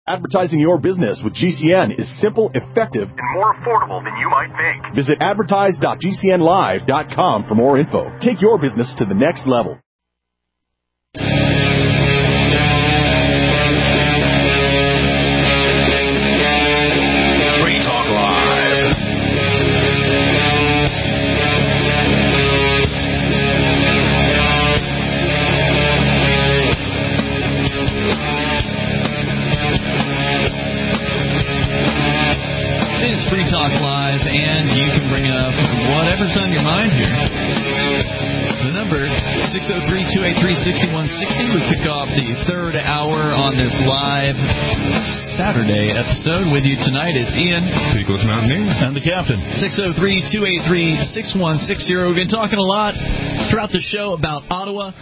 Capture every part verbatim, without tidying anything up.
Advertising your business with G C N is simple, effective, and more affordable than you might think. Visit advertise dot g c n live dot com for more info. Take your business to the next level. Free Talk Live. It is Free Talk Live, and you can bring up whatever's on your mind here. The number, six oh three, two eight three, six one six oh. We kick off the third hour on this live Saturday episode. With you tonight, it's Ian. Eagles Mountaineer. And the captain. six oh three, two eight three, six one six oh. We've been talking a lot throughout the show about Ottawa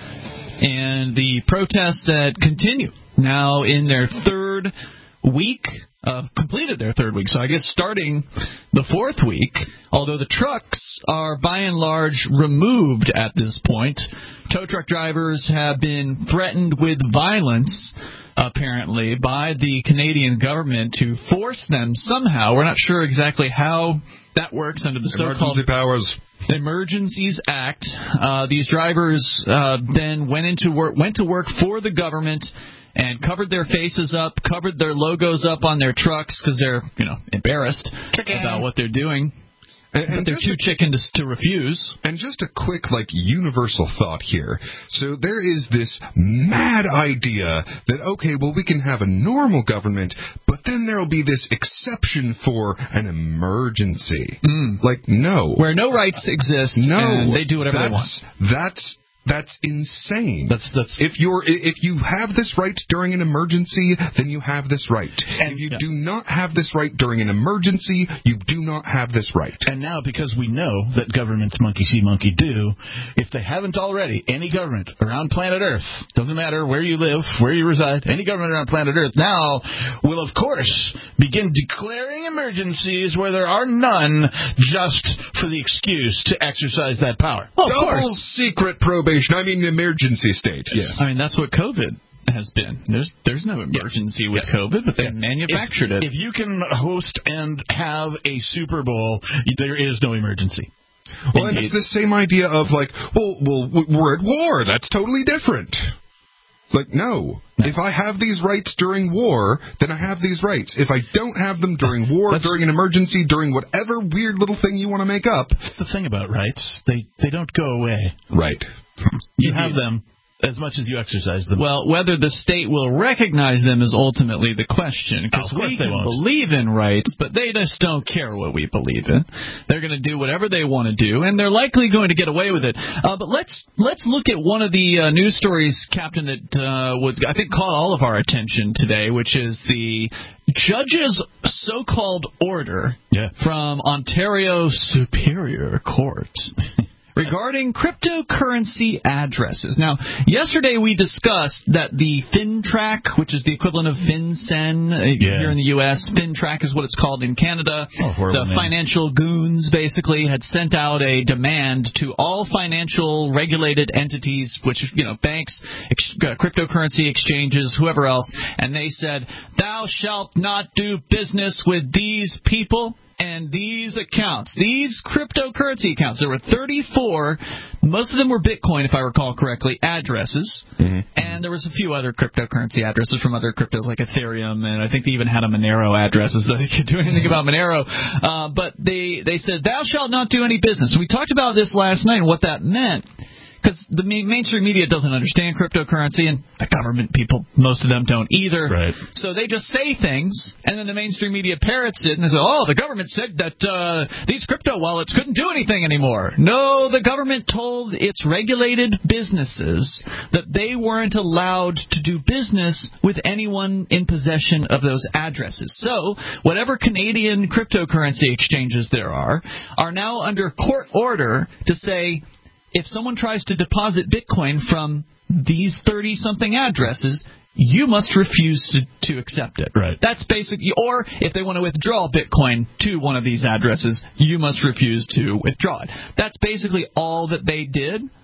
and the protests that continue now in their third week. Uh, completed their third week, so I guess starting the fourth week, although the trucks are by and large removed at this point. Tow truck drivers have been threatened with violence, apparently, by the Canadian government to force them somehow. We're not sure exactly how that works under the so-called Emergency Powers Emergencies Act. Uh, these drivers uh, then went into work, went to work for the government and covered their faces up, covered their logos up on their trucks because they're, you know, embarrassed Chicken. about what they're doing. And, and but they're too chicken to, to refuse. And just a quick, like, universal thought here. So there is this mad idea that, okay, well, we can have a normal government, but then there will be this exception for an emergency. Mm. Like, no. Where no rights exist, no, and they do whatever they want. That's... That's insane. That's that's if you're if you have this right during an emergency, then you have this right. And if you yeah. do not have this right during an emergency, you do not have this right. And now, because we know that governments monkey see, monkey do, if they haven't already, any government around planet Earth, doesn't matter where you live, where you reside, any government around planet Earth now will, of course, begin declaring emergencies where there are none, just for the excuse to exercise that power. Well, of Double course. secret probation. I mean, emergency state. Yes. I mean, that's what COVID has been. There's there's no emergency yeah. with yeah. COVID, but they yeah. manufactured if, it. If you can host and have a Super Bowl, there is no emergency. Well, and, and it's the same idea of like, well, well, we're at war. That's totally different. It's like, no. no. If I have these rights during war, then I have these rights. If I don't have them during war, during an emergency, during whatever weird little thing you want to make up. That's the thing about rights. They they don't go away. Right. You have them as much as you exercise them. Well, whether the state will recognize them is ultimately the question. Because oh, we can won't. believe in rights, but they just don't care what we believe in. They're going to do whatever they want to do, and they're likely going to get away with it. Uh, but let's let's look at one of the uh, news stories, Captain, that uh, would I think caught all of our attention today, which is the judge's so-called order yeah. from Ontario Superior Court. Regarding cryptocurrency addresses. Now, yesterday we discussed that the FinTrack, which is the equivalent of FinCEN uh, yeah. here in the U S, FinTrack is what it's called in Canada. Oh, the name. financial goons basically had sent out a demand to all financial regulated entities, which, you know, banks, ex- uh, cryptocurrency exchanges, whoever else, and they said, thou shalt not do business with these people and these accounts, these cryptocurrency accounts. There were thirty-four, most of them were Bitcoin, if I recall correctly, addresses. Mm-hmm. And there was a few other cryptocurrency addresses from other cryptos like Ethereum, and I think they even had a Monero address, so they could do anything about Monero. Uh, but they, they said, thou shalt not do any business. We talked about this last night and what that meant. Because the mainstream media doesn't understand cryptocurrency, and the government people, most of them don't either. Right. So they just say things, and then the mainstream media parrots it, and they say, oh, the government said that uh, these crypto wallets couldn't do anything anymore. No, the government told its regulated businesses that they weren't allowed to do business with anyone in possession of those addresses. So whatever Canadian cryptocurrency exchanges there are, are now under court order to say, if someone tries to deposit Bitcoin from these thirty-something addresses, you must refuse to, to accept it. Right. That's basically, or if they want to withdraw Bitcoin to one of these addresses, you must refuse to withdraw it. That's basically all that they did.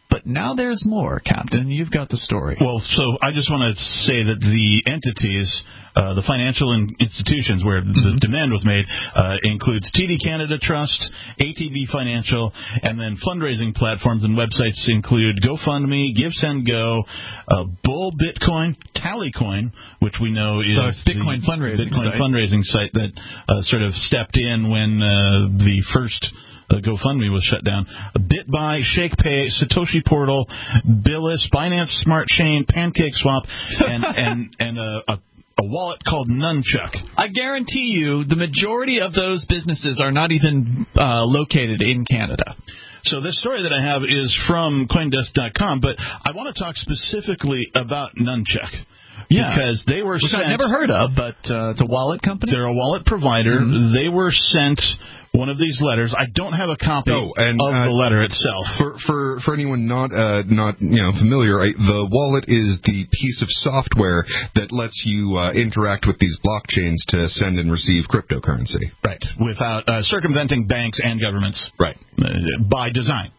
But now there's more, Captain. You've got the story. Well, so I just want to say that the entities, uh, the financial in- institutions where mm-hmm. this demand was made, uh, includes T D Canada Trust, A T B Financial, and then fundraising platforms and websites include GoFundMe, GiveSendGo, uh, Bull Bitcoin, Tallycoin, which we know is the Bitcoin the fundraising Bitcoin site. fundraising site that uh, sort of stepped in when uh, the first Uh, GoFundMe was shut down. BitBuy, ShakePay, Satoshi Portal, Billis, Binance Smart Chain, PancakeSwap, and and and a, a, a wallet called Nunchuck. I guarantee you, the majority of those businesses are not even uh, located in Canada. So this story that I have is from Coindesk dot com, but I want to talk specifically about Nunchuck. Yeah. Because they were Which sent... I've never heard of, but uh, it's a wallet company? They're a wallet provider. Mm-hmm. They were sent one of these letters. I don't have a copy oh, and, of uh, the letter itself. For for, for anyone not uh, not you know familiar, I, the wallet is the piece of software that lets you uh, interact with these blockchains to send and receive cryptocurrency. Right. Without uh, circumventing banks and governments. Right. Uh, by design.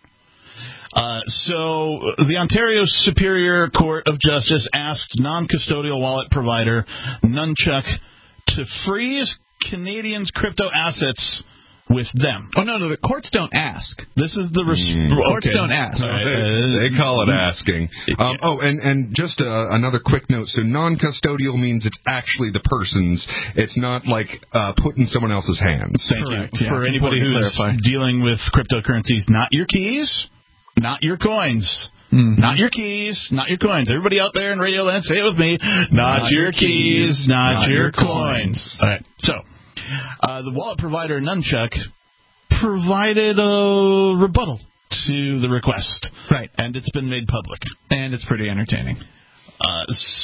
Uh, so the Ontario Superior Court of Justice asked non-custodial wallet provider Nunchuck to freeze Canadians' crypto assets with them. Oh, no, no, the courts don't ask. This is the... Res- mm, courts okay. don't ask. No, they, they call it asking. Um, oh, and, and just uh, another quick note. So non-custodial means it's actually the person's. It's not like uh, put in someone else's hands. Thank Correct. you. Yeah, For anybody who's dealing with cryptocurrencies, not your keys, not your coins. Mm-hmm. Not your keys, not your coins. Everybody out there in Radio Land, say it with me. Not, not your, your keys, not, not your, your coins. coins. All right. So, uh, the wallet provider Nunchuck provided a rebuttal to the request. Right. And it's been made public. And it's pretty entertaining. Uh,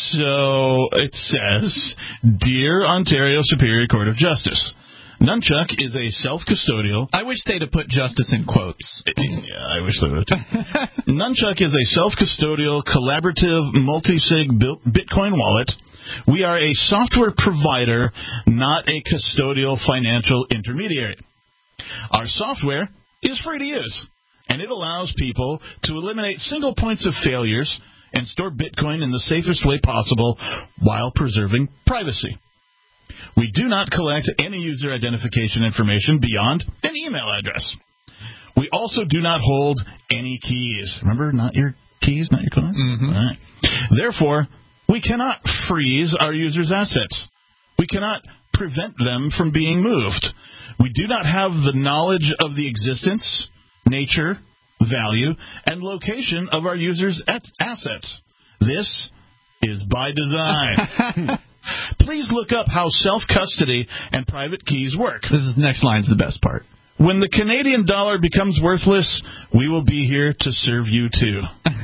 so, it says, Dear Ontario Superior Court of Justice, Nunchuck is a self-custodial... I wish they'd have put justice in quotes. Yeah, I wish they would. Nunchuck is a self-custodial, collaborative, multi-sig Bitcoin wallet. We are a software provider, not a custodial financial intermediary. Our software is free to use, and it allows people to eliminate single points of failures and store Bitcoin in the safest way possible while preserving privacy. We do not collect any user identification information beyond an email address. We also do not hold any keys. Remember, not your keys, not your coins? Mm-hmm. All right. Therefore, we cannot freeze our users' assets. We cannot prevent them from being moved. We do not have the knowledge of the existence, nature, value, and location of our users' assets. This is by design. Please look up how self-custody and private keys work. This is the next line's the best part. When the Canadian dollar becomes worthless, we will be here to serve you too.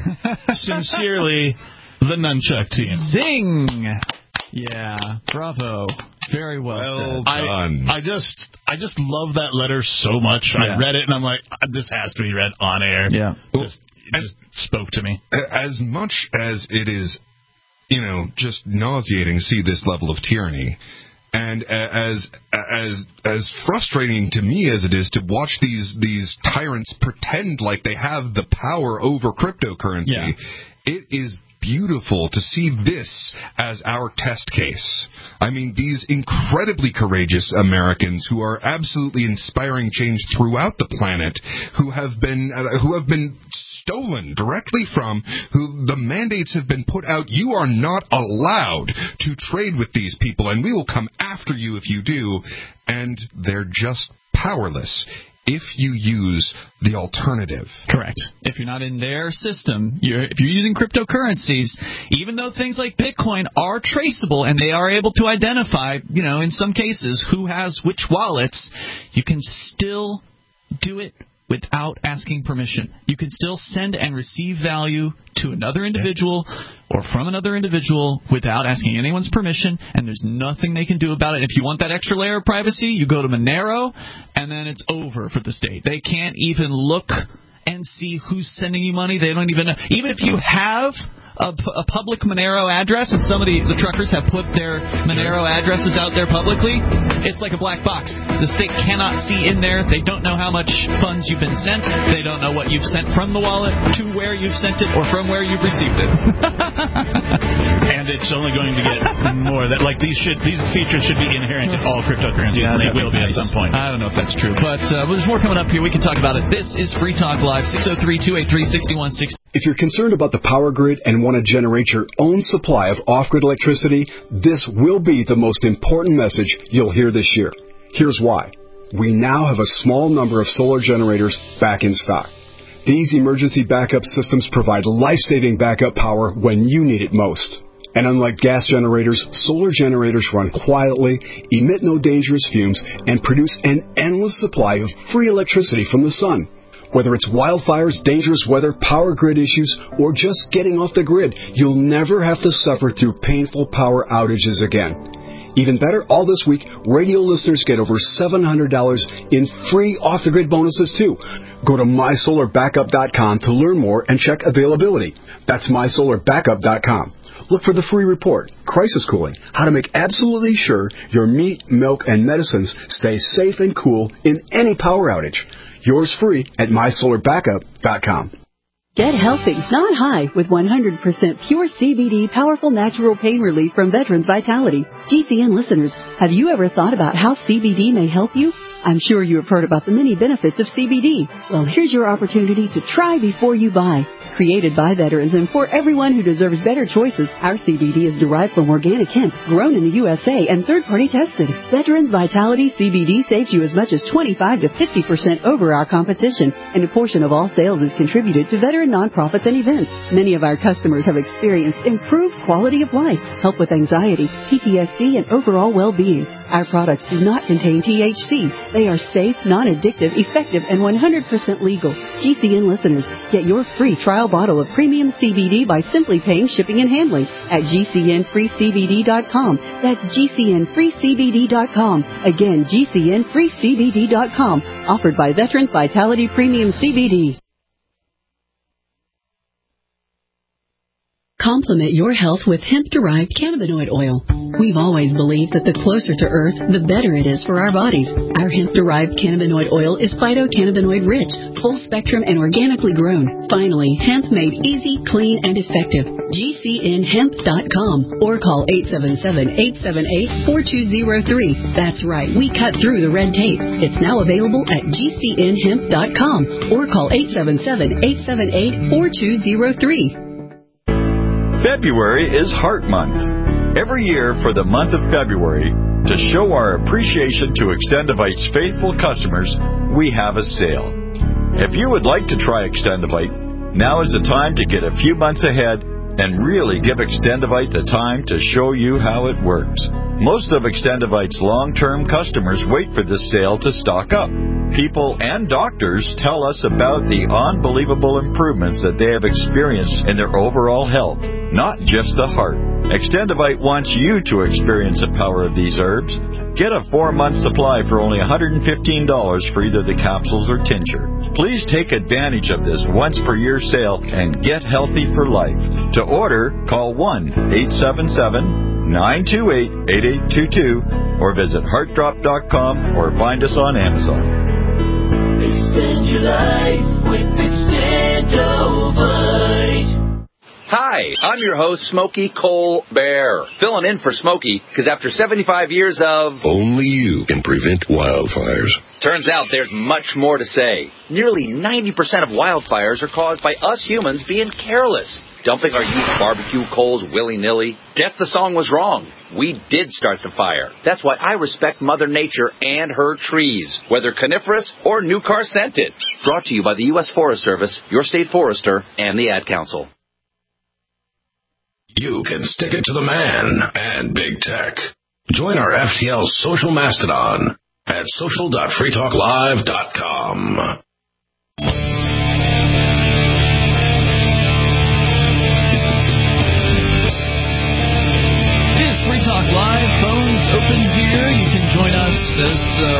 Sincerely, the Nunchuck team. Zing! Yeah, bravo. Very well, well said. done. I, I just, I just love that letter so much. Yeah. I read it and I'm like, this has to be read on air. Yeah, just, it just spoke to me. As much as it is, you know, just nauseating to see this level of tyranny, and as as as frustrating to me as it is to watch these these tyrants pretend like they have the power over cryptocurrency, yeah. It is beautiful to see this as our test case. I mean, these incredibly courageous Americans who are absolutely inspiring change throughout the planet, who have been uh, who have been stolen directly from, who the mandates have been put out. You are not allowed to trade with these people, and we will come after you if you do. And they're just powerless if you use the alternative. Correct. If you're not in their system, you're, if you're using cryptocurrencies, even though things like Bitcoin are traceable and they are able to identify, you know, in some cases, who has which wallets, you can still do it without asking permission. You can still send and receive value to another individual or from another individual without asking anyone's permission, and there's nothing they can do about it. If you want that extra layer of privacy, you go to Monero, and then it's over for the state. They can't even look and see who's sending you money. They don't even know. Even if you have a, a public Monero address, and some of the, the truckers have put their Monero addresses out there publicly, it's like a black box. The state cannot see in there. They don't know how much funds you've been sent. They don't know what you've sent from the wallet to where you've sent it or from where you've received it. And it's only going to get more. That like these should these features should be inherent in all cryptocurrencies, yeah, and they will be nice. at some point. I don't know if that's true, but uh, there's more coming up here. We can talk about it. This is Free Talk Live, six oh three, two eight three, six one six zero. If you're concerned about the power grid and want to generate your own supply of off-grid electricity, this will be the most important message you'll hear this year. Here's why. We now have a small number of solar generators back in stock. These emergency backup systems provide life-saving backup power when you need it most. And unlike gas generators, solar generators run quietly, emit no dangerous fumes, and produce an endless supply of free electricity from the sun. Whether it's wildfires, dangerous weather, power grid issues, or just getting off the grid, you'll never have to suffer through painful power outages again. Even better, all this week, radio listeners get over seven hundred dollars in free off-the-grid bonuses, too. Go to my solar backup dot com to learn more and check availability. That's my solar backup dot com. Look for the free report, Crisis Cooling, how to make absolutely sure your meat, milk, and medicines stay safe and cool in any power outage. Yours free at my solar backup dot com. Get healthy, not high, with one hundred percent pure C B D powerful natural pain relief from Veterans Vitality. G C N listeners, have you ever thought about how C B D may help you? I'm sure you have heard about the many benefits of C B D. Well, here's your opportunity to try before you buy. Created by veterans and for everyone who deserves better choices, our C B D is derived from organic hemp, grown in the U S A and third-party tested. Veterans Vitality C B D saves you as much as twenty-five to fifty percent over our competition, and a portion of all sales is contributed to veteran nonprofits and events. Many of our customers have experienced improved quality of life, help with anxiety, P T S D, and overall well-being. Our products do not contain T H C. They are safe, non-addictive, effective, and one hundred percent legal. G C N listeners, get your free trial bottle of premium C B D by simply paying shipping and handling at G C N free C B D dot com. That's G C N free C B D dot com. Again, G C N free C B D dot com. Offered by Veterans Vitality Premium C B D. Complement your health with hemp-derived cannabinoid oil. We've always believed that the closer to Earth, the better it is for our bodies. Our hemp-derived cannabinoid oil is phytocannabinoid-rich, full-spectrum, and organically grown. Finally, hemp made easy, clean, and effective. G C N hemp dot com or call eight seven seven, eight seven eight, four two zero three. That's right, we cut through the red tape. It's now available at G C N hemp dot com or call eight seven seven, eight seven eight, four two zero three. February is Heart Month. Every year for the month of February, to show our appreciation to Extendivite's faithful customers, we have a sale. If you would like to try Extendivite, now is the time to get a few months ahead and really give Extendivite the time to show you how it works. Most of Extendivite's long-term customers wait for this sale to stock up. People and doctors tell us about the unbelievable improvements that they have experienced in their overall health, not just the heart. Extendivite wants you to experience the power of these herbs. Get a four-month supply for only one hundred fifteen dollars for either the capsules or tincture. Please take advantage of this once-per-year sale and get healthy for life. To order, call one eight seven seven, nine two eight, eight eight two two or visit heart drop dot com or find us on Amazon. Extend your life with Extendovite. Hi, I'm your host, Smokey Colbert, filling in for Smokey because after seventy-five years of... Only you can prevent wildfires. Turns out there's much more to say. Nearly ninety percent of wildfires are caused by us humans being careless, dumping our used barbecue coals willy-nilly. Guess the song was wrong. We did start the fire. That's why I respect Mother Nature and her trees, whether coniferous or new car scented. Brought to you by the U S Forest Service, your state forester, and the Ad Council. You can stick it to the man and big tech. Join our F T L social mastodon at social dot free talk live dot com. Free Talk Live, phones open here. You can join us as uh, we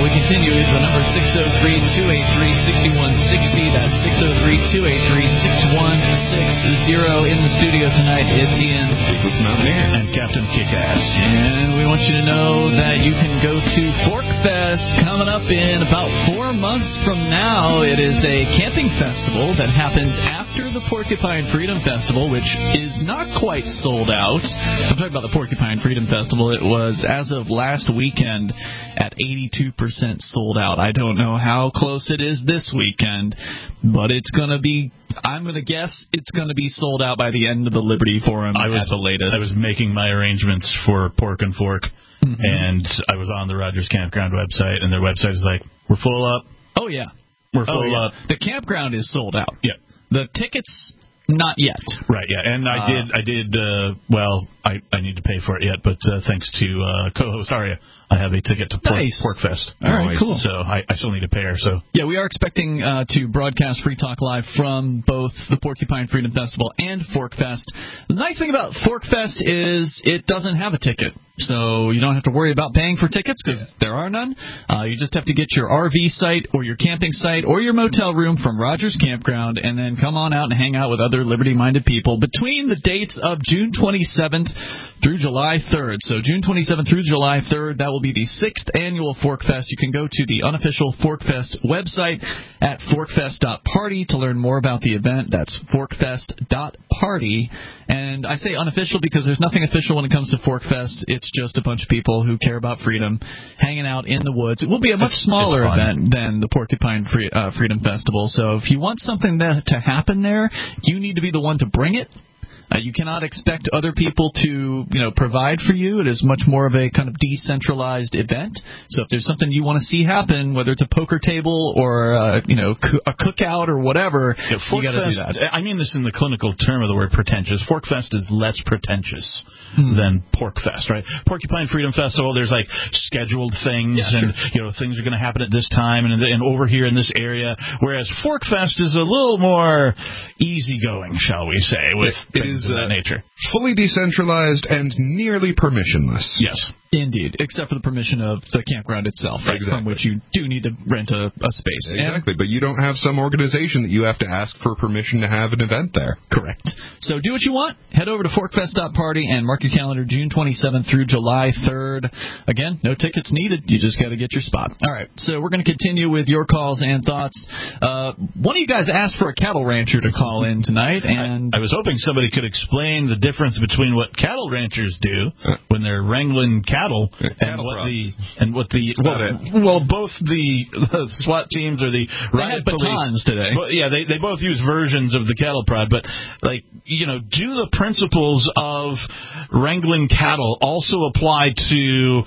we continue. The number six oh three, two eight three, six one six oh. That's six oh three, two eight three, six one six oh. In the studio tonight, it's Ian. Eagles Mountaineer. And Captain Kickass. And we want you to know that you can go to Forkfest coming up in about four months from now. It is a camping festival that happens after the Porcupine Freedom Festival, which is not quite sold out. I'm talking about the Porcupine Freedom Festival. It was, as of last weekend, at eighty-two percent sold out. I don't know how close it is this weekend, but it's going to be, I'm going to guess it's going to be sold out by the end of the Liberty Forum I was, at the latest. I was making my arrangements for Pork and Fork, mm-hmm. and I was on the Rogers Campground website, and their website is like, we're full up. Oh, yeah. We're full oh, yeah. up. The campground is sold out. Yeah. The tickets, not yet. Right, yeah. And I uh, did, I did, uh, well, I, I need to pay for it yet, but uh, thanks to uh, co-host Aria, I have a ticket to Pork, nice. Porkfest. All right, cool. So I, I still need to pay her. So yeah, we are expecting uh, to broadcast Free Talk Live from both the Porcupine Freedom Festival and Forkfest. The nice thing about Forkfest is it doesn't have a ticket. So you don't have to worry about paying for tickets because there are none. Uh, you just have to get your R V site or your camping site or your motel room from Rogers Campground and then come on out and hang out with other liberty-minded people between the dates of June twenty-seventh through July third. So June twenty-seventh through July third, that will be the sixth annual Forkfest. You can go to the unofficial Forkfest website at forkfest dot party to learn more about the event. That's forkfest dot party. And I say unofficial because there's nothing official when it comes to Forkfest. It's just a bunch of people who care about freedom hanging out in the woods. It will be a much smaller event than the Porcupine Free, uh, Freedom Festival. So if you want something that, to happen there, you need to be the one to bring it. Uh, you cannot expect other people to, you know, provide for you. It is much more of a kind of decentralized event. So if there's something you want to see happen, whether it's a poker table or, uh, you know, co- a cookout or whatever, yeah, you got to do that. I mean this in the clinical term of the word pretentious. Forkfest is less pretentious hmm. than Porkfest, right? Porcupine Freedom Festival, there's like scheduled things, yeah, and sure. you know, things are going to happen at this time and, and over here in this area. Whereas Forkfest is a little more easygoing, shall we say, with it, it is of that nature. Fully decentralized and nearly permissionless. Yes. Indeed, except for the permission of the campground itself, right, exactly. from which you do need to rent a, a space. Exactly, and, but you don't have some organization that you have to ask for permission to have an event there. Correct. So do what you want. Head over to forkfest dot party and mark your calendar June twenty-seventh through July third. Again, no tickets needed. You just got to get your spot. All right, so we're going to continue with your calls and thoughts. Uh, one of you guys asked for a cattle rancher to call in tonight, and I, I was hoping somebody could explain the difference between what cattle ranchers do when they're wrangling cattle. Cattle, yeah, and cattle what props. the and what the well, well both the, the SWAT teams or the riot they had batons police today. Well, yeah, they they both use versions of the cattle prod, but like you know, do the principles of wrangling cattle also apply to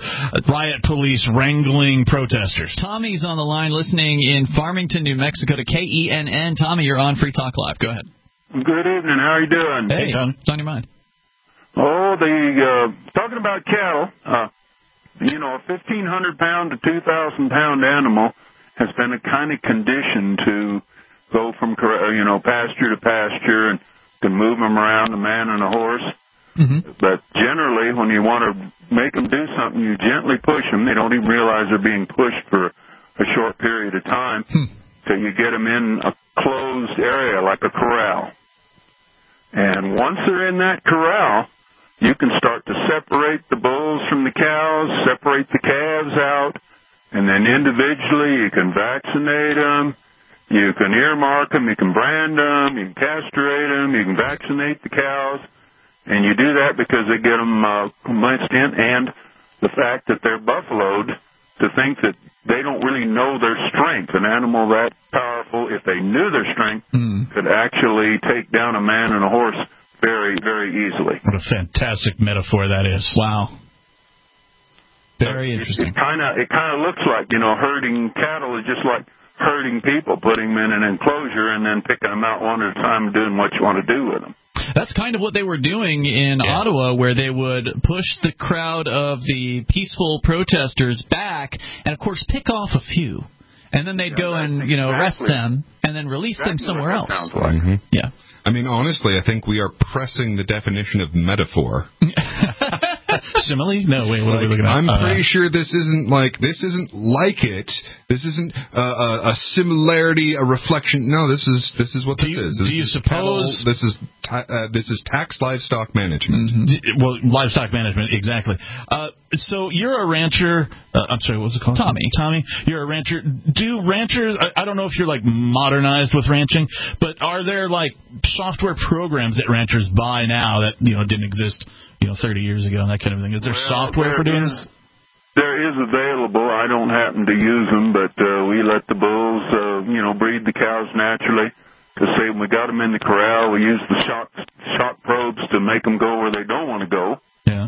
riot police wrangling protesters? Tommy's on the line, listening in Farmington, New Mexico to K E N N. Tommy, you're on Free Talk Live. Go ahead. Good evening. How are you doing? Hey, Tommy. What's on your mind? Oh, the uh, talking about cattle, uh, you know, a fifteen hundred pound to two thousand pound animal has been a kind of conditioned to go from, you know, pasture to pasture and can move them around, a man and a horse. Mm-hmm. But generally, when you want to make them do something, you gently push them. They don't even realize they're being pushed for a short period of time hmm. till you get them in a closed area like a corral. And once they're in that corral, you can start to separate the bulls from the cows, separate the calves out, and then individually you can vaccinate them, you can earmark them, you can brand them, you can castrate them, you can vaccinate the cows, and you do that because they get them uh, convinced in, and the fact that they're buffaloed to think that they don't really know their strength. An animal that powerful, if they knew their strength, mm. could actually take down a man and a horse very, very easily. What a fantastic metaphor that is. Wow. Very interesting. It kind of it kind of looks like, you know, herding cattle is just like herding people, putting them in an enclosure and then picking them out one at a time and doing what you want to do with them. That's kind of what they were doing in yeah. Ottawa, where they would push the crowd of the peaceful protesters back and, of course, pick off a few. And then they'd yeah, go and, you know, exactly. arrest them and then release exactly them somewhere else. Like. Mm-hmm. Yeah. I mean, honestly, I think we are pressing the definition of metaphor. Simile? No, wait, what like, are we looking at? I'm uh, pretty sure this isn't like this isn't like it. This isn't uh, a, a similarity, a reflection. No, this is this is what this do you, is. This do you is suppose cattle, this is ta- uh, this is tax livestock management? Mm-hmm. Well, livestock management, exactly. Uh, so you're a rancher. Uh, I'm sorry, what was it called? Tommy. Tommy, you're a rancher. Do ranchers? I, I don't know if you're like modernized with ranching, but are there like software programs that ranchers buy now that you know didn't exist, you know, thirty years ago and that kind of thing? Is there well, software there for doing is, this? There is available. I don't happen to use them, but uh, we let the bulls, uh, you know, breed the cows naturally. To say when we got them in the corral, we use the shock shock probes to make them go where they don't want to go. Yeah.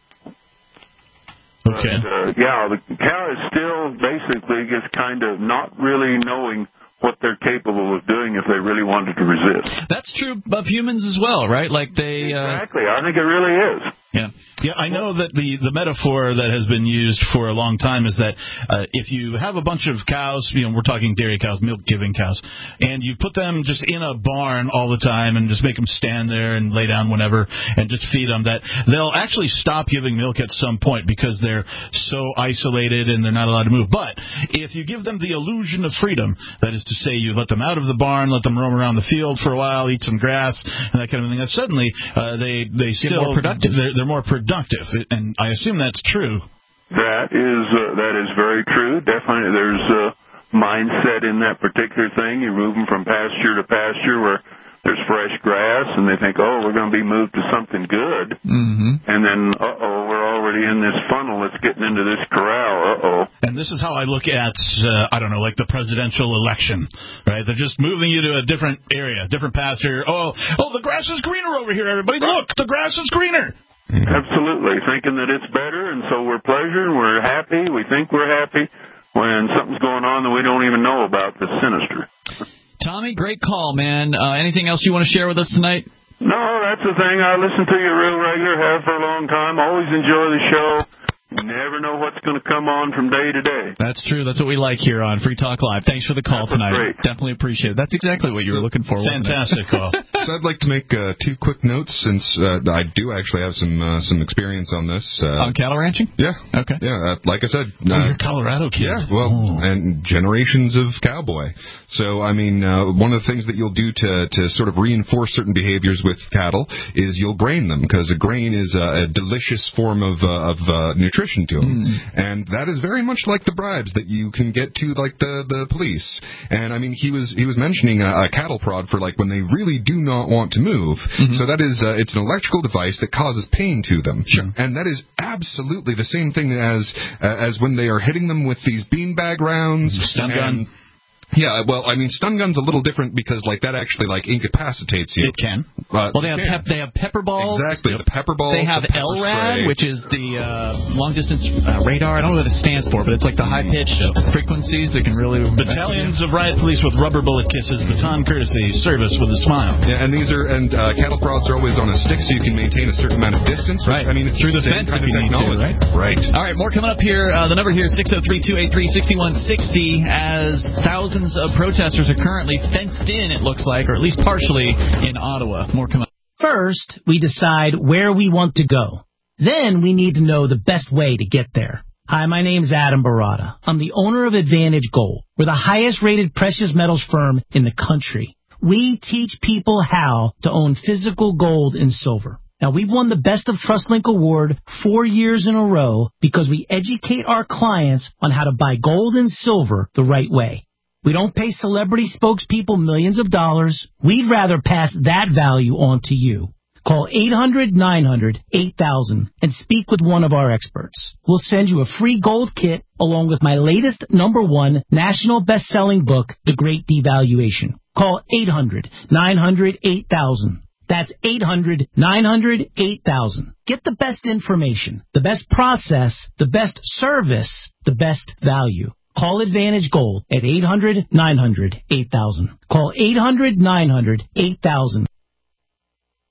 Okay. But, uh, yeah, the cow is still basically just kind of not really knowing what they're capable of doing if they really wanted to resist. That's true of humans as well, right? Like they uh... exactly. I think it really is. Yeah. Yeah, I know that the, the metaphor that has been used for a long time is that uh, if you have a bunch of cows, you know, we're talking dairy cows, milk-giving cows, and you put them just in a barn all the time and just make them stand there and lay down whenever and just feed them, that they'll actually stop giving milk at some point because they're so isolated and they're not allowed to move. But if you give them the illusion of freedom, that is to say you let them out of the barn, let them roam around the field for a while, eat some grass and that kind of thing, that suddenly uh, they, they Get still... more productive. They're, they're more productive, and I assume that's true. That is uh, that is very true. Definitely, there's a mindset in that particular thing. You move them from pasture to pasture where there's fresh grass, and they think, oh, we're going to be moved to something good. Mm-hmm. And then, uh-oh, we're already in this funnel that's getting into this corral. Uh-oh. And this is how I look at, uh, I don't know, like the presidential election, right? They're just moving you to a different area, different pasture. Oh, oh, the grass is greener over here, everybody. Look, the grass is greener. Absolutely, thinking that it's better, and so we're pleasured, we're happy, we think we're happy, when something's going on that we don't even know about that's sinister. Tommy, great call, man. Uh, anything else you want to share with us tonight? No, that's the thing. I listen to you real regular, have for a long time, always enjoy the show. Never know what's going to come on from day to day. That's true. That's what we like here on Free Talk Live. Thanks for the call That's tonight. great. Definitely appreciate it. That's exactly what you were looking for. Fantastic call. So I'd like to make uh, two quick notes, since uh, I do actually have some uh, some experience on this. Uh, on cattle ranching? Yeah. Okay. Yeah, uh, like I said. Oh, Uh, you're a Colorado kid. Yeah, well, oh. and generations of cowboy. So, I mean, uh, one of the things that you'll do to, to sort of reinforce certain behaviors with cattle is you'll grain them, because a grain is a, a delicious form of, uh, of uh, nutrition to them. Mm. And that is very much like the bribes that you can get to, like the, the police. And I mean, he was he was mentioning a, a cattle prod for like when they really do not want to move. Mm-hmm. So that is uh, it's an electrical device that causes pain to them. Sure. And that is absolutely the same thing as uh, as when they are hitting them with these beanbag rounds. Stun gun. Yeah, well, I mean, stun gun's a little different because, like, that actually, like, incapacitates you. It can. Uh, well, they have can. pep, they have pepper balls. Exactly, the pepper balls. They have the L R A D, spray. which is the uh, long-distance uh, radar. I don't know what it stands for, but it's like the high-pitched frequencies that can really... Battalions of riot police with rubber bullet kisses, baton courtesy, service with a smile. Yeah, and these are, and uh, cattle prods are always on a stick, so you can maintain a certain amount of distance. Right. Which, I mean, it's through the same fence kind if you of need to, right? Right. All right, more coming up here. Uh, the number here is six oh three, two eight three, six one six oh as thousands of protesters are currently fenced in, it looks like, or at least partially, in Ottawa. More coming up. First, we decide where we want to go. Then we need to know the best way to get there. Hi, my name's Adam Barada. I'm the owner of Advantage Gold. We're the highest-rated precious metals firm in the country. We teach people how to own physical gold and silver. Now, we've won the Best of TrustLink Award four years in a row because we educate our clients on how to buy gold and silver the right way. We don't pay celebrity spokespeople millions of dollars. We'd rather pass that value on to you. Call eight hundred, nine hundred, eight thousand and speak with one of our experts. We'll send you a free gold kit along with my latest number one national best-selling book, The Great Devaluation. Call eight hundred, nine hundred, eight thousand. That's eight hundred, nine hundred, eight thousand. Get the best information, the best process, the best service, the best value. Call Advantage Gold at eight hundred, nine hundred, eight thousand. Call eight hundred, nine hundred, eight thousand.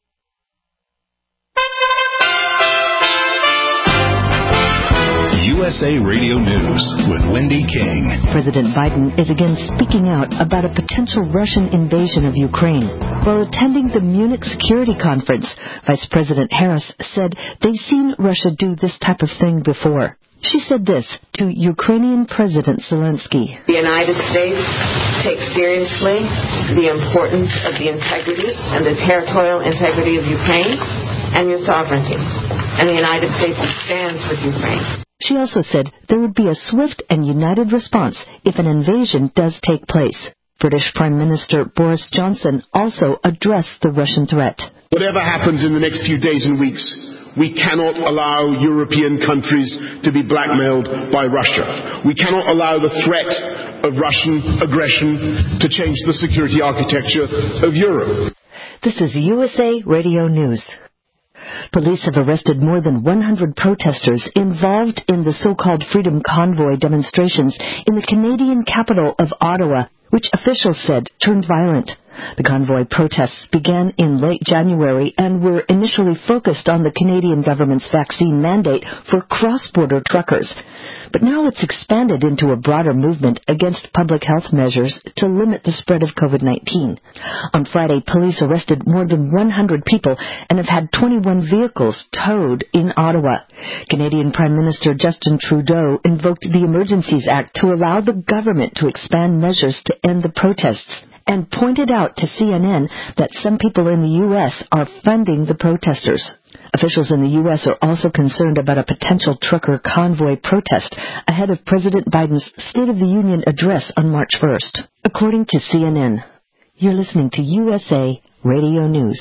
U S S A Radio News with Wendy King. President Biden is again speaking out about a potential Russian invasion of Ukraine. While attending the Munich Security Conference, Vice President Harris said they've seen Russia do this type of thing before. She said this to Ukrainian President Zelensky. The United States takes seriously the importance of the integrity and the territorial integrity of Ukraine and your sovereignty. And the United States stands with Ukraine. She also said there would be a swift and united response if an invasion does take place. British Prime Minister Boris Johnson also addressed the Russian threat. Whatever happens in the next few days and weeks, we cannot allow European countries to be blackmailed by Russia. We cannot allow the threat of Russian aggression to change the security architecture of Europe. This is U S A Radio News. Police have arrested more than one hundred protesters involved in the so-called Freedom Convoy demonstrations in the Canadian capital of Ottawa, which officials said turned violent. The convoy protests began in late January and were initially focused on the Canadian government's vaccine mandate for cross-border truckers. But now it's expanded into a broader movement against public health measures to limit the spread of COVID nineteen. On Friday, police arrested more than one hundred people and have had twenty-one vehicles towed in Ottawa. Canadian Prime Minister Justin Trudeau invoked the Emergencies Act to allow the government to expand measures to end the protests, and pointed out to C N N that some people in the U S are funding the protesters. Officials in the U S are also concerned about a potential trucker convoy protest ahead of President Biden's State of the Union address on March first. According to C N N, you're listening to U S A Radio News.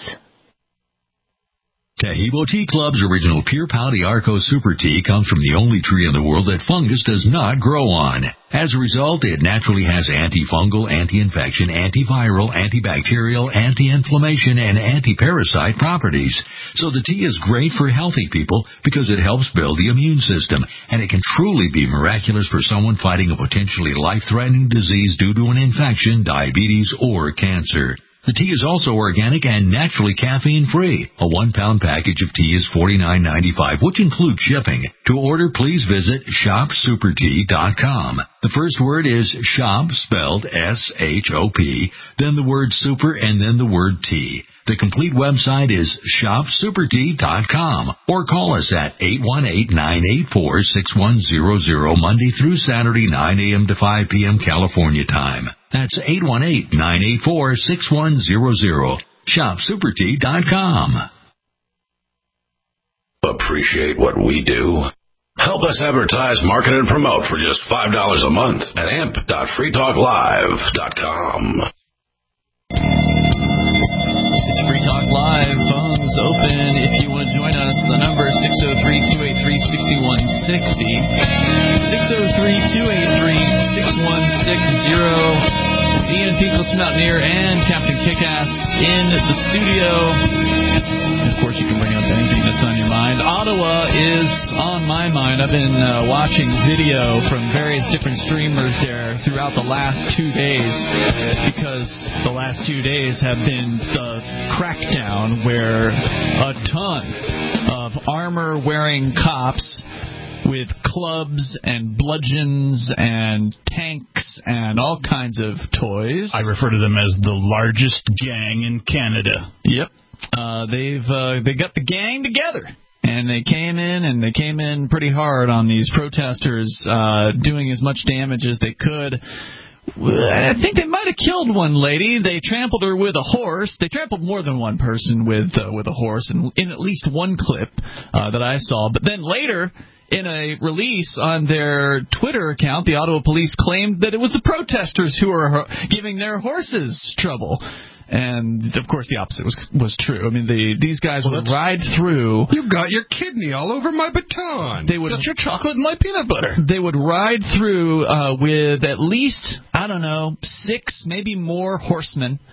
Taheebo Tea Club's original Pure Pau d'Arco Super Tea comes from the only tree in the world that fungus does not grow on. As a result, it naturally has antifungal, anti-infection, antiviral, antibacterial, anti-inflammation, and anti-parasite properties. So the tea is great for healthy people because it helps build the immune system, and it can truly be miraculous for someone fighting a potentially life-threatening disease due to an infection, diabetes, or cancer. The tea is also organic and naturally caffeine-free. A one-pound package of tea is forty-nine ninety-five, which includes shipping. To order, please visit shop super tea dot com. The first word is shop, spelled S H O P, then the word super, and then the word tea. The complete website is shop super tea dot com, or call us at eight one eight, nine eight four, six one zero zero Monday through Saturday, nine a.m. to five p.m. California time. That's eight one eight, nine eight four, six one zero zero. shop super tea dot com. Appreciate what we do? Help us advertise, market, and promote for just five dollars a month at amp dot free talk live dot com. It's Free Talk Live. Phones open if you want to join us. The number is six oh three, two eight three, six one six oh. six oh three, two eight three, six one six oh. It's Ian Peakless Mountaineer and Captain Kickass in the studio. And of course, you can bring up anything that's on your mind. Ottawa is on my mind. I've been uh, watching video from various different streamers there throughout the last two days because the last two days have been the crackdown where a ton of armor-wearing cops with clubs and bludgeons and tanks and all kinds of toys. I refer to them as the largest gang in Canada. Yep. Uh, they've uh, they got the gang together, and they came in, and they came in pretty hard on these protesters, uh, doing as much damage as they could. I think they might have killed one lady. They trampled her with a horse. They trampled more than one person with uh, with a horse, in, in at least one clip uh, that I saw. But then later, in a release on their Twitter account, the Ottawa police claimed that it was the protesters who were giving their horses trouble. And, of course, the opposite was was true. I mean, the, these guys well, would ride through... You got your kidney all over my baton. They would got your chocolate and my peanut butter. They would ride through uh, with at least, I don't know, six, maybe more horsemen.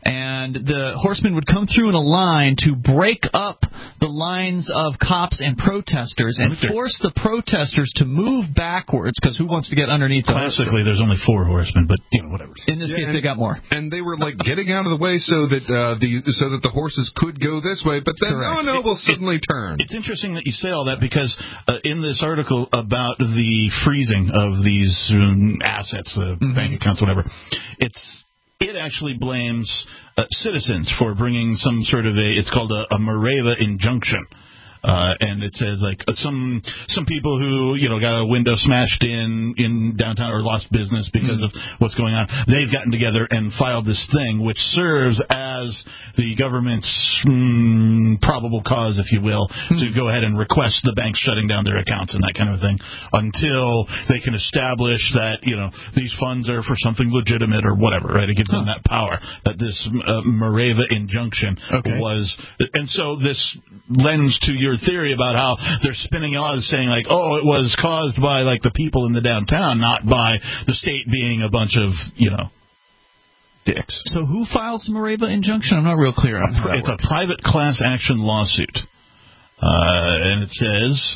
and the horsemen would come through in a line to break up the lines of cops and protesters and force the protesters to move backwards, because who wants to get underneath the Classically, there's only four horsemen, but you know, whatever. In this Yeah, case, and, they got more. And they were like getting out of the way so that uh, the so that the horses could go this way, but then Correct. oh no, It- we'll suddenly it, turn. It's interesting that you say all that, because uh, in this article about the freezing of these um, assets, the mm-hmm. bank accounts, whatever, it's it actually blames uh, citizens for bringing some sort of a, it's called a, a Mareva injunction. Uh, and it says like some some people who you know got a window smashed in in downtown or lost business because mm. of what's going on. They've gotten together and filed this thing, which serves as the government's mm, probable cause, if you will, mm. to go ahead and request the banks shutting down their accounts and that kind of thing until they can establish that you know these funds are for something legitimate or whatever. Right? It gives huh. them that power that this uh, Mareva injunction okay. was, and so this lends to your theory about how they're spinning out saying like, oh, it was caused by like the people in the downtown, not by the state being a bunch of, you know, dicks. So who files the Mareva injunction? I'm not real clear on how that It's works. a private class action lawsuit. Uh, and it says...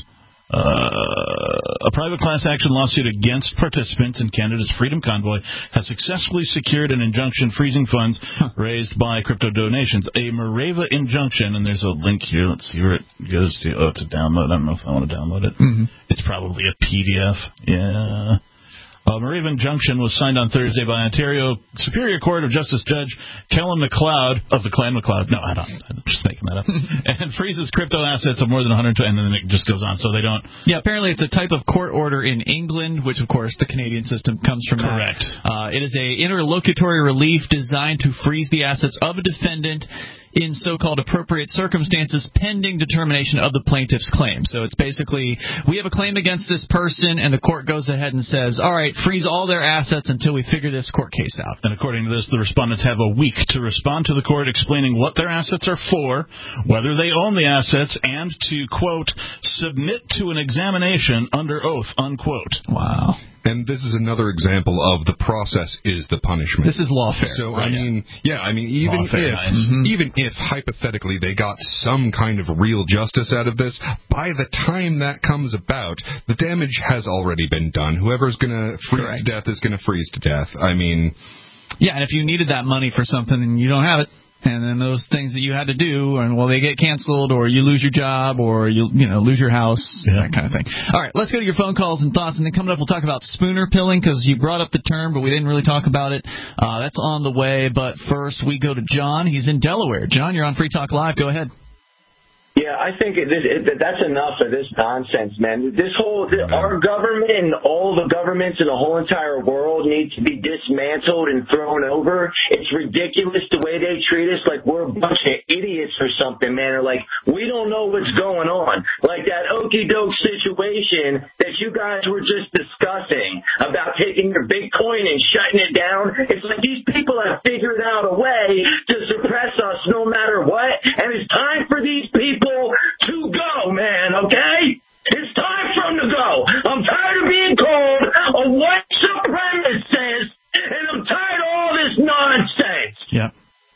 Uh, a private class action lawsuit against participants in Canada's Freedom Convoy has successfully secured an injunction freezing funds huh. raised by crypto donations. A Mareva injunction, and there's a link here. Let's see where it goes to. Oh, it's a download. I don't know if I want to download it. Mm-hmm. It's probably a P D F. Yeah. A Mareva injunction was signed on Thursday by Ontario Superior Court of Justice Judge Kellen McLeod of the Clan McLeod. No, I don't. I'm just making that up. And freezes crypto assets of more than one hundred twenty, and then it just goes on. So they don't. Yeah, apparently it's a type of court order in England, which of course the Canadian system comes from. Correct. Uh, it is a interlocutory relief designed to freeze the assets of a defendant in so-called appropriate circumstances pending determination of the plaintiff's claim. So it's basically, we have a claim against this person, and the court goes ahead and says, all right, freeze all their assets until we figure this court case out. And according to this, the respondents have a week to respond to the court explaining what their assets are for, whether they own the assets, and to, quote, submit to an examination under oath, unquote. Wow. And this is another example of the process is the punishment. This is lawfare. So right, I mean, yeah, I mean, even lawfare, if, nice. mm-hmm. even if hypothetically they got some kind of real justice out of this, by the time that comes about, the damage has already been done. Whoever's going to freeze Correct. to death is going to freeze to death. I mean, yeah, and if you needed that money for something and you don't have it, and then those things that you had to do, and well, they get canceled, or you lose your job, or you you know lose your house, yeah. that kind of thing. All right, let's go to your phone calls and thoughts, and then coming up, we'll talk about spooner pilling, because you brought up the term, but we didn't really talk about it. Uh, that's on the way, but first we go to John. He's in Delaware. John, you're on Free Talk Live. Go ahead. Yeah, I think it, it, that's enough of this nonsense, man. This whole, our government and all the governments in the whole entire world need to be dismantled and thrown over. It's ridiculous the way they treat us like we're a bunch of idiots or something, man. Or like, we don't know what's going on. Like that okie doke situation that you guys were just discussing about taking your Bitcoin and shutting it down. It's like these people have figured out a way to suppress us no matter what. And it's time for these people to go, man, okay? It's time for them to go. I'm tired of being called a white supremacist, and I'm tired of all this nonsense. Yeah.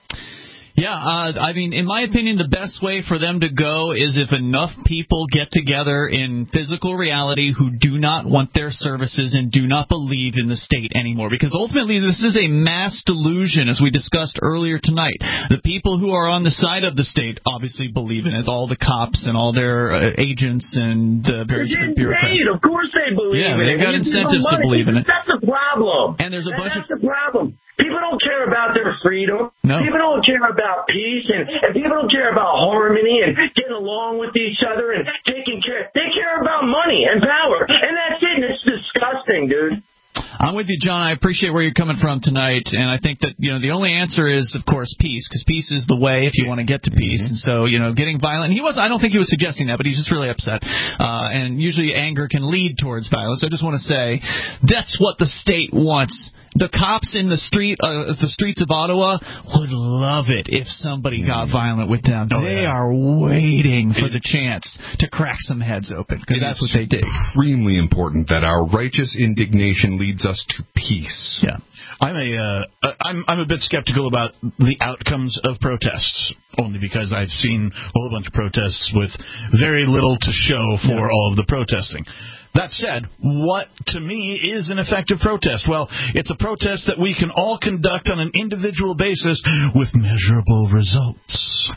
Yeah, uh, I mean, in my opinion, the best way for them to go is if enough people get together in physical reality who do not want their services and do not believe in the state anymore. Because ultimately, this is a mass delusion, as we discussed earlier tonight. The people who are on the side of the state obviously believe in it. All the cops and all their uh, agents and uh, various bureaucrats. Paid. Of course they believe yeah, in it. Yeah, they've got incentives to believe in it. That's the problem. And there's a and bunch that's of... the problem. People don't care about their freedom. No. People don't care about peace, and, and people don't care about harmony and getting along with each other and taking care. They care about money and power, and that's it. And it's disgusting, dude. I'm with you, John. I appreciate where you're coming from tonight, and I think that, you know, the only answer is, of course, peace, because peace is the way if you want to get to peace. And so, you know, getting violent. He was. I don't think he was suggesting that, but he's just really upset. Uh, and usually anger can lead towards violence. So I just want to say that's what the state wants. The cops in the street, uh, the streets of Ottawa would love it if somebody got violent with them. Oh, they yeah. are waiting for the chance to crack some heads open, because that's what they did. Extremely important that our righteous indignation leads us to peace. Yeah, I'm a, uh, I'm, I'm a bit skeptical about the outcomes of protests, only because I've seen a whole bunch of protests with very little to show for yeah. all of the protesting. That said, what to me is an effective protest? Well, it's a protest that we can all conduct on an individual basis with measurable results.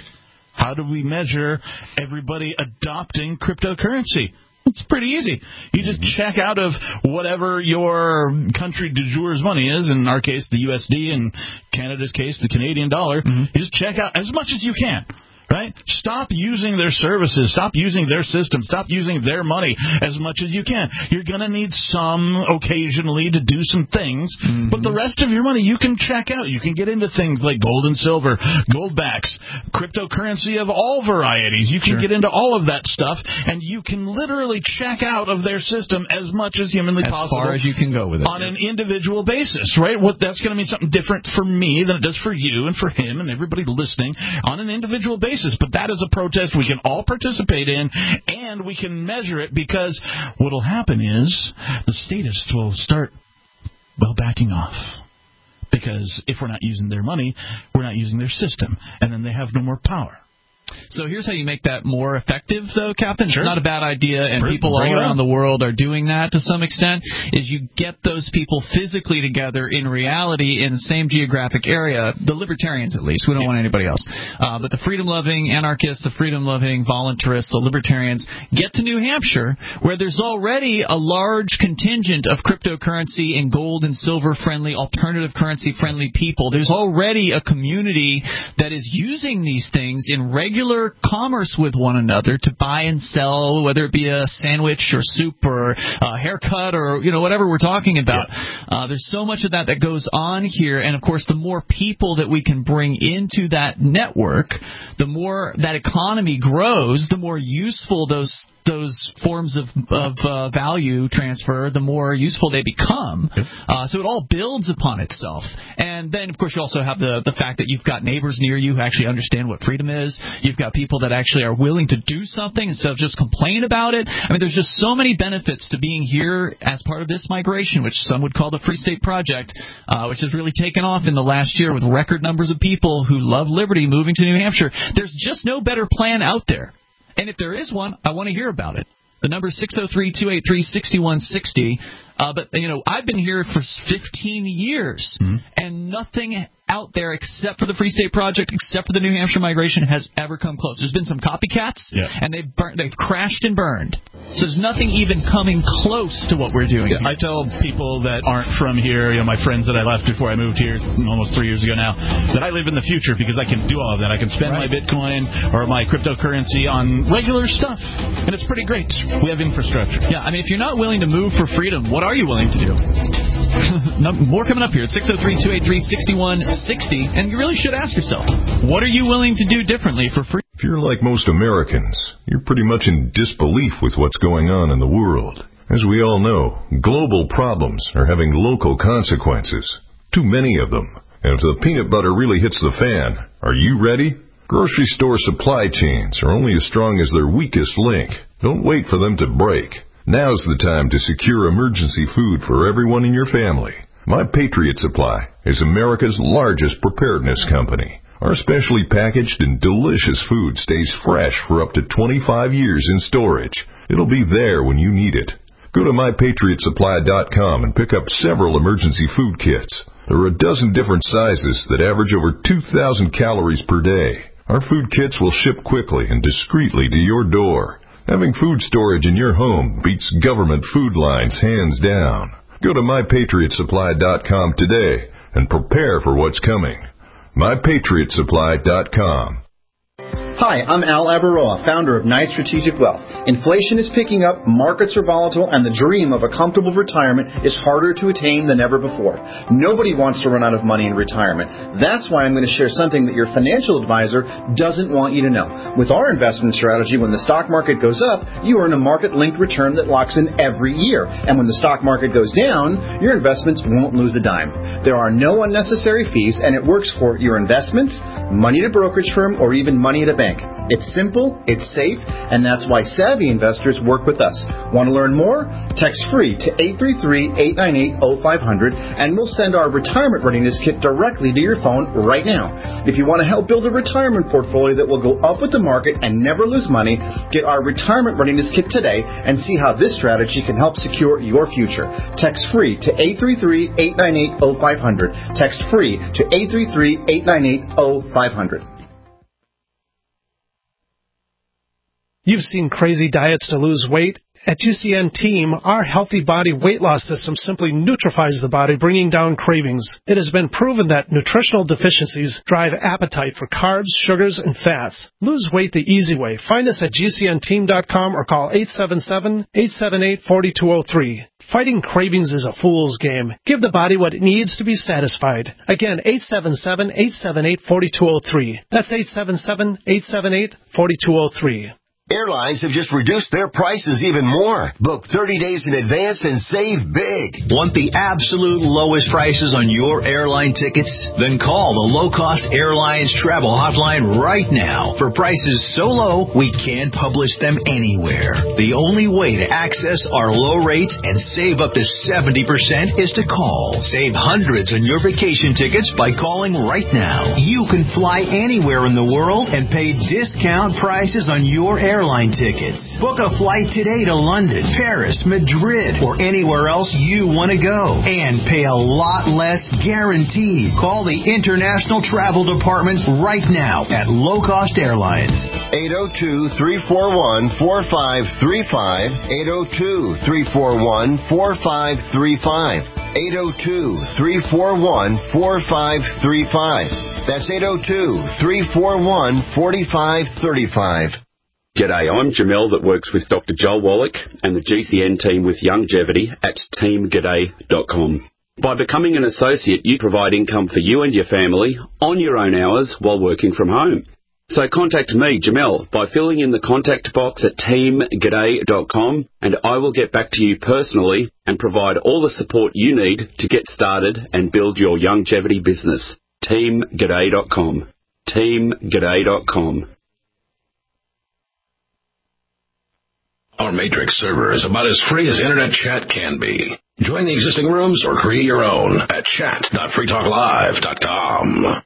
How do we measure everybody adopting cryptocurrency? It's pretty easy. You just check out of whatever your country du jour's money is, in our case the U S D, in Canada's case the Canadian dollar. Mm-hmm. You just check out as much as you can. Right? Stop using their services. Stop using their system. Stop using their money as much as you can. You're going to need some occasionally to do some things, mm-hmm. but the rest of your money you can check out. You can get into things like gold and silver, gold backs, cryptocurrency of all varieties. You can sure. get into all of that stuff, and you can literally check out of their system as much as humanly as possible. As far as you can go with it. On yeah. an individual basis, right? What That's going to mean something different for me than it does for you and for him and everybody listening on an individual basis. But that is a protest we can all participate in, and we can measure it, because what will happen is the statists will start, well, backing off. Because if we're not using their money, we're not using their system, and then they have no more power. So here's how you make that more effective, though, Captain. Sure. It's not a bad idea, and Bring, people all around on. the world are doing that to some extent, is you get those people physically together in reality in the same geographic area, the libertarians at least. We don't yeah. want anybody else. Uh, but the freedom-loving anarchists, the freedom-loving voluntarists, the libertarians get to New Hampshire, where there's already a large contingent of cryptocurrency and gold and silver-friendly, alternative currency-friendly people. There's already a community that is using these things in regular regular commerce with one another to buy and sell, whether it be a sandwich or soup or a haircut or, you know, whatever we're talking about. Yeah. Uh, there's so much of that that goes on here. And, of course, the more people that we can bring into that network, the more that economy grows, the more useful those those forms of, of uh, value transfer, the more useful they become. Uh, so it all builds upon itself. And then, of course, you also have the, the fact that you've got neighbors near you who actually understand what freedom is. You've got people that actually are willing to do something instead of just complain about it. I mean, there's just so many benefits to being here as part of this migration, which some would call the Free State Project, uh, which has really taken off in the last year with record numbers of people who love liberty moving to New Hampshire. There's just no better plan out there. And if there is one, I want to hear about it. The number is six oh three, two eight three, six one six oh. Uh, but, you know, I've been here for fifteen years, mm-hmm. and nothing out there except for the Free State Project, except for the New Hampshire migration, has ever come close. There's been some copycats, yeah. and they've burnt, they've crashed and burned. So there's nothing even coming close to what we're doing. Yeah, I tell people that aren't from here, you know, my friends that I left before I moved here almost three years ago now, that I live in the future because I can do all of that. I can spend right. my Bitcoin or my cryptocurrency on regular stuff, and it's pretty great. We have infrastructure. Yeah, I mean, if you're not willing to move for freedom, what are you willing to do? More coming up here at six oh three, two eight three, six one six oh, and you really should ask yourself, what are you willing to do differently for freedom? If you're like most Americans, you're pretty much in disbelief with what's going on in the world. As we all know, global problems are having local consequences. Too many of them. And if the peanut butter really hits the fan, are you ready? Grocery store supply chains are only as strong as their weakest link. Don't wait for them to break. Now's the time to secure emergency food for everyone in your family. My Patriot Supply is America's largest preparedness company. Our specially packaged and delicious food stays fresh for up to twenty-five years in storage. It'll be there when you need it. Go to my patriot supply dot com and pick up several emergency food kits. There are a dozen different sizes that average over two thousand calories per day. Our food kits will ship quickly and discreetly to your door. Having food storage in your home beats government food lines hands down. Go to my patriot supply dot com today and prepare for what's coming. my patriot supply dot com. Hi, I'm Al Abaroa, founder of Knight Strategic Wealth. Inflation is picking up, markets are volatile, and the dream of a comfortable retirement is harder to attain than ever before. Nobody wants to run out of money in retirement. That's why I'm going to share something that your financial advisor doesn't want you to know. With our investment strategy, when the stock market goes up, you earn a market-linked return that locks in every year. And when the stock market goes down, your investments won't lose a dime. There are no unnecessary fees, and it works for your investments, money at a brokerage firm, or even money at a bank. It's simple, it's safe, and that's why savvy investors work with us. Want to learn more? Text FREE to eight three three, eight nine eight, oh five hundred, and we'll send our retirement readiness kit directly to your phone right now. If you want to help build a retirement portfolio that will go up with the market and never lose money, get our retirement readiness kit today and see how this strategy can help secure your future. Text FREE to eight three three, eight nine eight, oh five hundred. Text FREE to eight three three, eight nine eight, oh five hundred. You've seen crazy diets to lose weight. At G C N Team, our healthy body weight loss system simply neutralizes the body, bringing down cravings. It has been proven that nutritional deficiencies drive appetite for carbs, sugars, and fats. Lose weight the easy way. Find us at G C N team dot com or call eight seven seven, eight seven eight, four two zero three. Fighting cravings is a fool's game. Give the body what it needs to be satisfied. Again, eight seven seven, eight seven eight, four two zero three. That's eight seven seven, eight seven eight, four two zero three. Airlines have just reduced their prices even more. Book thirty days in advance and save big. Want the absolute lowest prices on your airline tickets? Then call the Low Cost Airlines Travel Hotline right now. For prices so low, we can't publish them anywhere. The only way to access our low rates and save up to seventy percent is to call. Save hundreds on your vacation tickets by calling right now. You can fly anywhere in the world and pay discount prices on your airline airline tickets. Book a flight today to London, Paris, Madrid, or anywhere else you want to go. And pay a lot less guaranteed. Call the International Travel Department right now at Low Cost Airlines. eight oh two, three four one, four five three five. eight oh two, three four one, four five three five. eight oh two, three four one, four five three five. That's eight oh two, three four one, four five three five. G'day, I'm Jamel that works with Doctor Joel Wallach and the G C N team with Longevity at team g'day dot com. By becoming an associate, you provide income for you and your family on your own hours while working from home. So contact me, Jamel, by filling in the contact box at team g'day dot com, and I will get back to you personally and provide all the support you need to get started and build your longevity business. team g'day dot com. team g'day dot com. Our Matrix server is about as free as internet chat can be. Join the existing rooms or create your own at chat dot free talk live dot com.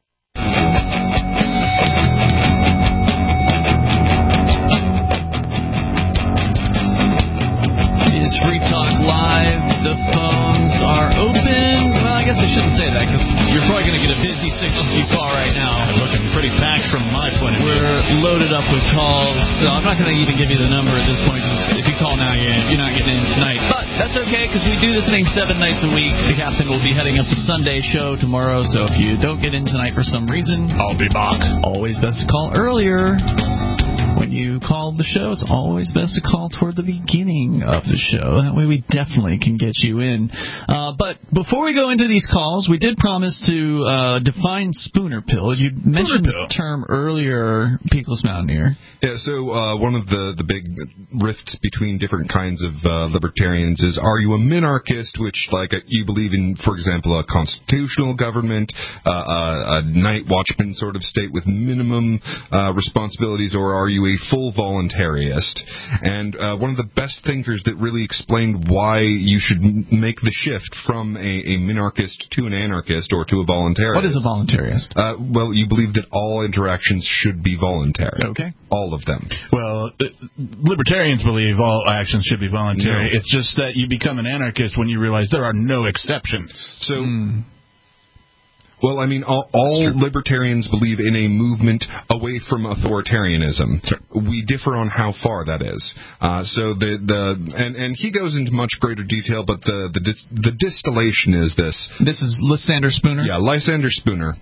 It's Free Talk Live. The phones are open. Well, I guess I shouldn't say that because you're probably going to get a busy signal if you call right now. Looking pretty packed from my point of view. We're loaded up with calls, so I'm not going to even give you the number at this point because if you call now, you're, you're not getting in tonight. But that's okay because we do this thing seven nights a week. The captain will be heading up the Sunday show tomorrow, so if you don't get in tonight for some reason, I'll be back. Always best to call earlier. When you call the show, it's always best to call toward the beginning of the show. That way we definitely can get you in. Uh, but before we go into these calls, we did promise to uh, define Spooner Pill. You mentioned the term earlier, Peakless Mountaineer. Yeah, so uh, one of the, the big rifts between different kinds of uh, libertarians is, are you a minarchist, which, like, you believe in, for example, a constitutional government, uh, a, a night watchman sort of state with minimum uh, responsibilities, or are you a full voluntarist? And uh, one of the best thinkers that really explained why you should m- make the shift from a, a minarchist to an anarchist or to a voluntarist. What is a voluntarist? Uh, well, you believe that all interactions should be voluntary. Okay. All of them. Well, uh, libertarians believe all actions should be voluntary. No. It's just that you become an anarchist when you realize there are no exceptions. So... Mm. Well, I mean, all, all libertarians believe in a movement away from authoritarianism. Sure. We differ on how far that is. Uh, so the the and, and he goes into much greater detail, but the the dis, the distillation is this. This is Lysander Spooner? Yeah, Lysander Spooner.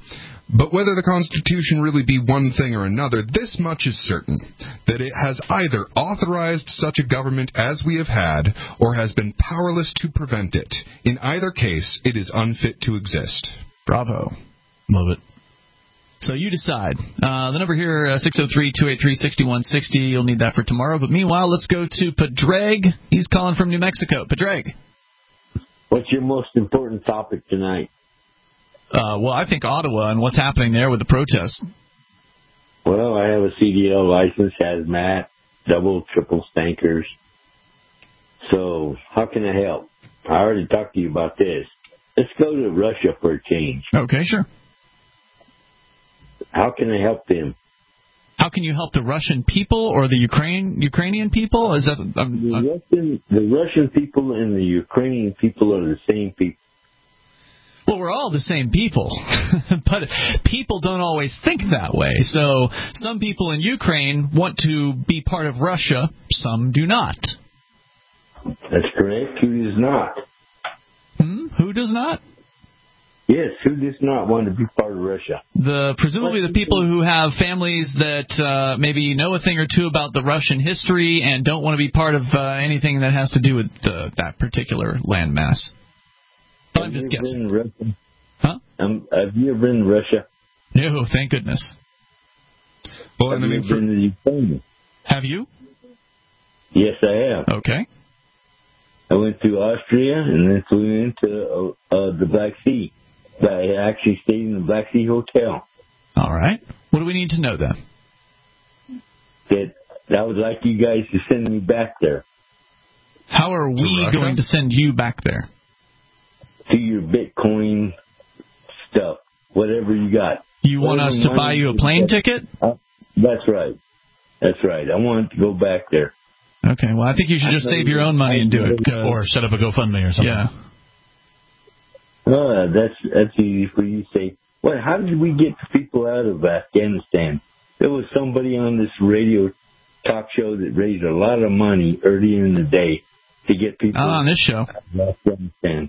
But whether the Constitution really be one thing or another, this much is certain, that it has either authorized such a government as we have had, or has been powerless to prevent it. In either case, it is unfit to exist. Bravo. Love it. So you decide. Uh, the number here, uh, six oh three, two eight three, six one six oh. You'll need that for tomorrow. But meanwhile, let's go to Padraig. He's calling from New Mexico. Padraig. What's your most important topic tonight? Uh, well, I think Ottawa and what's happening there with the protests. Well, I have a C D L license, hazmat, double, triple stankers. So how can I help? I already talked to you about this. Let's go to Russia for a change. Okay, sure. How can I help them? How can you help the Russian people or the Ukraine Ukrainian people? Is that um, the Russian the Russian people and the Ukrainian people are the same people? Well, we're all the same people, but people don't always think that way. So some people in Ukraine want to be part of Russia, some do not. That's correct. Who does not? Hmm? Who does not? Yes, who does not want to be part of Russia? The presumably the people who have families that uh, maybe know a thing or two about the Russian history and don't want to be part of uh, anything that has to do with uh, that particular landmass. But I'm just guessing. Russia? Huh? Um, have you ever been to Russia? No, thank goodness. Well, have and I mean, you ever been to Ukraine? Have you? Yes, I have. Okay. I went to Austria and then flew into uh, uh, the Black Sea. I actually stayed in the Black Sea Hotel. All right. What do we need to know then? That I would like you guys to send me back there. How are we going to send you back there? To your Bitcoin stuff, whatever you got. You want whatever us to buy you a plane get. ticket? Uh, that's right. That's right. I want to go back there. Okay, well, I think you should just save your own money and do it. Or set up a GoFundMe or something. Yeah. Uh, that's that's easy for you to say. Well, how did we get the people out of Afghanistan? There was somebody on this radio talk show that raised a lot of money earlier in the day to get people Not on this show. out of Afghanistan.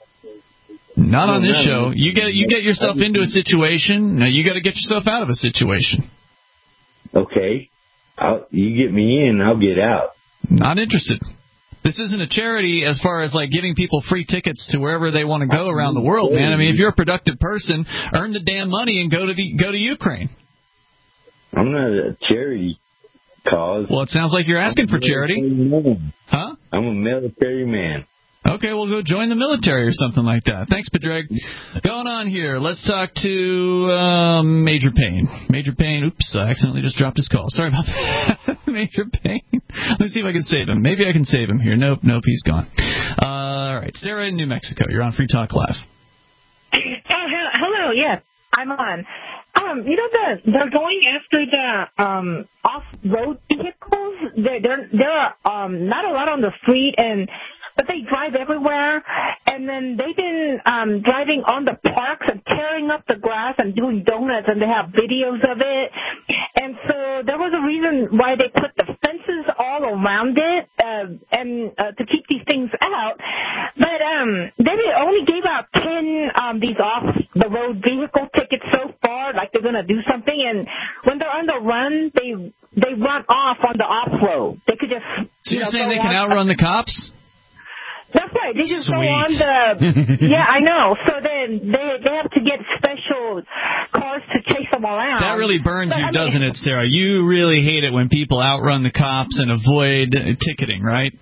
Not no, on this no, show. no. You get you get yourself into a situation. Now you got to get yourself out of a situation. Okay, I'll, you get me in, I'll get out. Not interested. This isn't a charity as far as like giving people free tickets to wherever they want to go around the world, man. I mean, if you're a productive person, earn the damn money and go to the go to Ukraine. I'm not a charity cause. Well, it sounds like you're asking for charity. Man. Huh? I'm a military man. Okay, well, go join the military or something like that. Thanks, Padraig. Going on here, let's talk to um, Major Payne. Major Payne, oops, I accidentally just dropped his call. Sorry about that. Major Payne. Let me see if I can save him. Maybe I can save him here. Nope, nope, he's gone. Uh, all right, Sarah in New Mexico. You're on Free Talk Live. Oh, hello, yes, I'm on. Um, you know, the, they're going after the um, off-road vehicles. There, there, there are um, not a lot on the street, and but they drive everywhere, and then they've been um, driving on the parks and tearing up the grass and doing donuts, and they have videos of it. And so there was a reason why they put the fences all around it uh, and uh, to keep these things out. But um, they only gave out ten um, these off-the-road vehicle tickets so far, like they're going to do something. And when they're on the run, they they run off on the off-road. They could just. So you're you know, saying they on. can outrun the cops? That's right. They just Sweet. go on the. Yeah, I know. So then they they have to get special cars to chase them around. That really burns but, you, I mean, doesn't it, Sarah? You really hate it when people outrun the cops and avoid ticketing, right?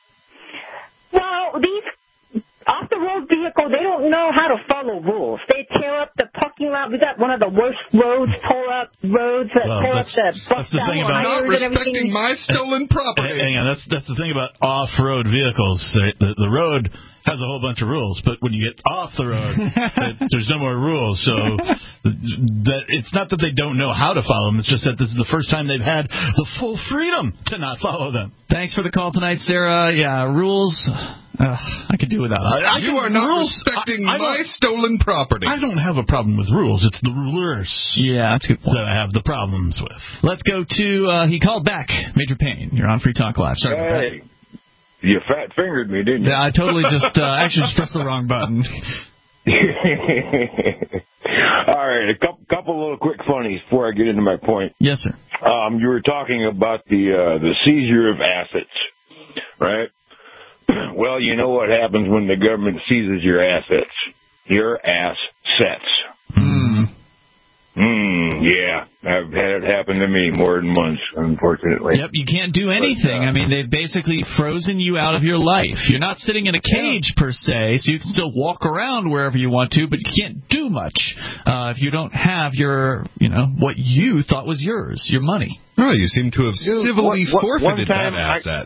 Well, these off-the-road vehicles, they don't know how to follow rules. They tear up the parking lot. We got one of the worst roads, tore up roads that well, tear up the that's the thing about not respecting my stolen property. Hang on, that's that's the thing about off-road vehicles. The, the, the road has a whole bunch of rules, but when you get off the road, there's no more rules. So that it's not that they don't know how to follow them. It's just that this is the first time they've had the full freedom to not follow them. Thanks for the call tonight, Sarah. Yeah, rules. Uh, I could do without them. I, I you are not rules, respecting I, I my stolen property. I don't have a problem with rules. It's the rulers. Yeah, that's a good point. That I have the problems with. Let's go to. Uh, he called back, Major Payne. You're on Free Talk Live. Sorry hey. about that. You fat fingered me, didn't you? Yeah, I totally just uh, actually just pressed the wrong button. All right, a couple, couple little quick funnies before I get into my point. Yes, sir. Um, you were talking about the uh, the seizure of assets, right? Well, you know what happens when the government seizes your assets? Your ass sets. Hmm. Hmm, yeah. I've had it happen to me more than once, unfortunately. Yep, you can't do anything. But, uh, I mean, they've basically frozen you out of your life. You're not sitting in a cage, per se, so you can still walk around wherever you want to, but you can't do much uh, if you don't have your, you know, what you thought was yours, your money. Oh, you seem to have civilly what, what, forfeited that I, asset.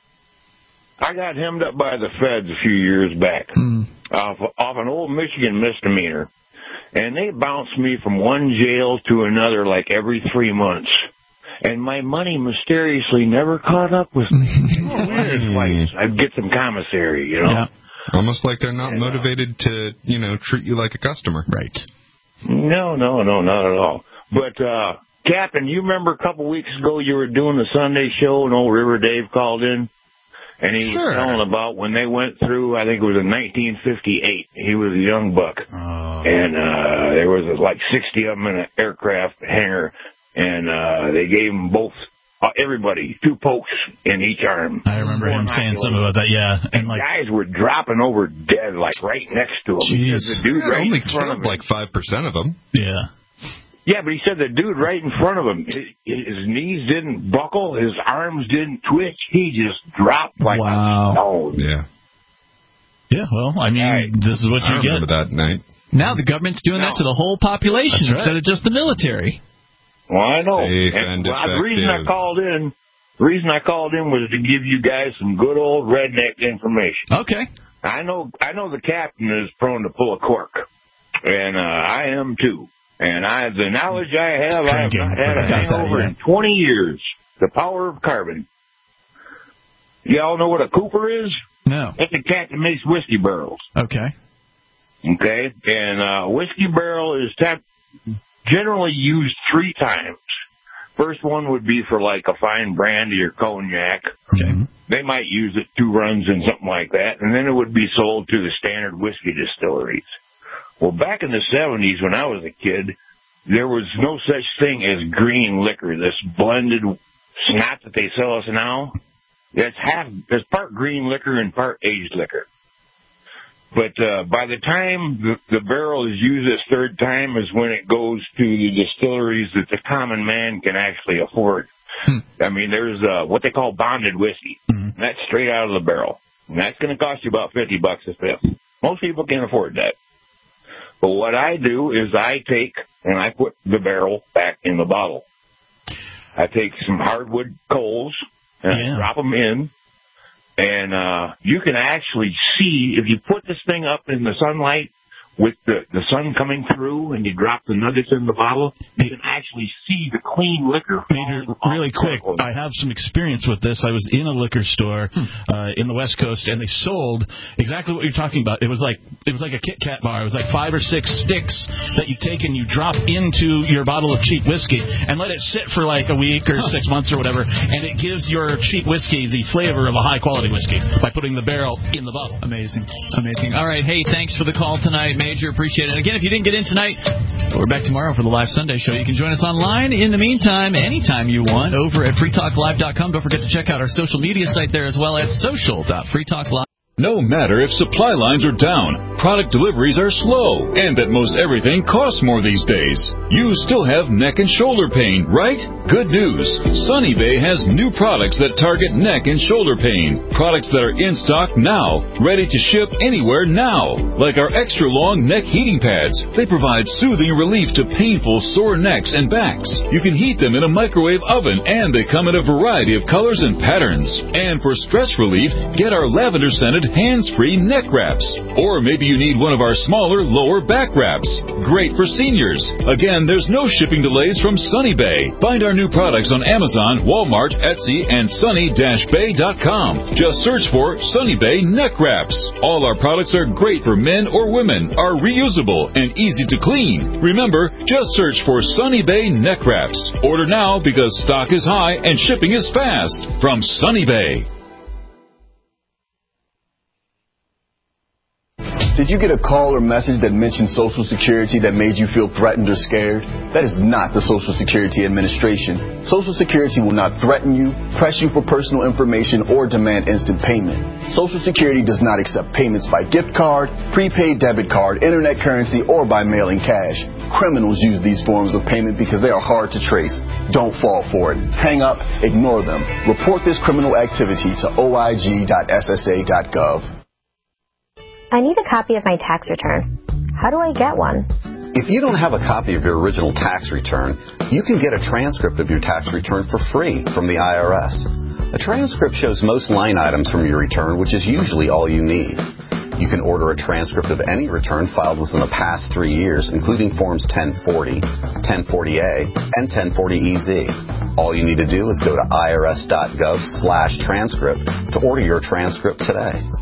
I got hemmed up by the feds a few years back mm. off, off an old Michigan misdemeanor. And they bounced me from one jail to another like every three months. And my money mysteriously never caught up with me. Oh, weird. I'd get some commissary, you know. Yeah. Almost like they're not yeah. motivated to, you know, treat you like a customer. Right. No, no, no, not at all. But, uh, Captain, you remember a couple weeks ago you were doing the Sunday show and old River Dave called in? And he sure. was telling about when they went through, I think it was in nineteen fifty-eight. He was a young buck. Oh. And uh there was like sixty of them in an aircraft hangar. And uh they gave them both, uh, everybody, two pokes in each arm. I remember him saying something about that, yeah. And, and like, guys were dropping over dead, like right next to him. Jeez. The dude yeah, right only in front of him. like five percent of them. Yeah. Yeah, but he said the dude right in front of him, his, his knees didn't buckle, his arms didn't twitch. He just dropped like wow. a stone. Yeah. Yeah, well, I mean, right. this is what you I get. remember that night. Now the government's doing no. that to the whole population right. instead of just the military. Well, I know. Safe and and well, the reason I called in, the reason I called in was to give you guys some good old redneck information. Okay. I know, I know the captain is prone to pull a cork, and uh, I am too. And I, the knowledge I have, I have not had a hangover in twenty years. The power of carbon. Y'all know what a Cooper is? No. It's a cat that makes whiskey barrels. Okay. Okay. And uh, whiskey barrel is tap- generally used three times. First one would be for like a fine brandy or cognac. Okay. They might use it two runs and something like that. And then it would be sold to the standard whiskey distilleries. Well, back in the seventies when I was a kid, there was no such thing as green liquor, this blended snot that they sell us now. That's half, that's part green liquor and part aged liquor. But uh, by the time the, the barrel is used this third time is when it goes to the distilleries that the common man can actually afford. Hmm. I mean, there's uh, what they call bonded whiskey. Mm-hmm. And that's straight out of the barrel. And that's going to cost you about fifty bucks a fifth. Most people can't afford that. But what I do is I take and I put the barrel back in the bottle. I take some hardwood coals and yeah. I drop them in. And uh you can actually see, if you put this thing up in the sunlight with the, the sun coming through and you drop the nuggets in the bottle, you can actually see the clean liquor. Major, really quick, I have some experience with this. I was in a liquor store uh, in the West Coast, and they sold exactly what you're talking about. It was like it was like a Kit Kat bar. It was like five or six sticks that you take and you drop into your bottle of cheap whiskey and let it sit for like a week or six months or whatever, and it gives your cheap whiskey the flavor of a high-quality whiskey by putting the barrel in the bottle. Amazing. Amazing. All right, hey, thanks for the call tonight, Major. Appreciate it. Again, if you didn't get in tonight, we're back tomorrow for the live Sunday show. You can join us online in the meantime, anytime you want, over at free talk live dot com. Don't forget to check out our social media site there as well at social dot free talk live. No matter if supply lines are down, product deliveries are slow, and that most everything costs more these days, you still have neck and shoulder pain, right? Good news. Sunny Bay has new products that target neck and shoulder pain. Products that are in stock now, ready to ship anywhere now. Like our extra long neck heating pads. They provide soothing relief to painful sore necks and backs. You can heat them in a microwave oven, and they come in a variety of colors and patterns. And for stress relief, get our lavender scented hands-free neck wraps. Or maybe you need one of our smaller lower back wraps. Great for seniors. Again, there's no shipping delays from Sunny Bay. Find our new products on Amazon, Walmart, Etsy, and sunny dash bay dot com. Just search for Sunny Bay neck wraps. All our products are great for men or women, are reusable, and easy to clean. Remember, just search for Sunny Bay neck wraps. Order now because stock is high and shipping is fast. From Sunny Bay. Did you get a call or message that mentioned Social Security that made you feel threatened or scared? That is not the Social Security Administration. Social Security will not threaten you, press you for personal information, or demand instant payment. Social Security does not accept payments by gift card, prepaid debit card, internet currency, or by mailing cash. Criminals use these forms of payment because they are hard to trace. Don't fall for it. Hang up, ignore them. Report this criminal activity to O I G dot S S A dot gov. I need a copy of my tax return. How do I get one? If you don't have a copy of your original tax return, you can get a transcript of your tax return for free from the I R S. A transcript shows most line items from your return, which is usually all you need. You can order a transcript of any return filed within the past three years, including Forms ten forty, ten forty A, and ten forty E Z. All you need to do is go to I R S dot gov slash transcript to order your transcript today.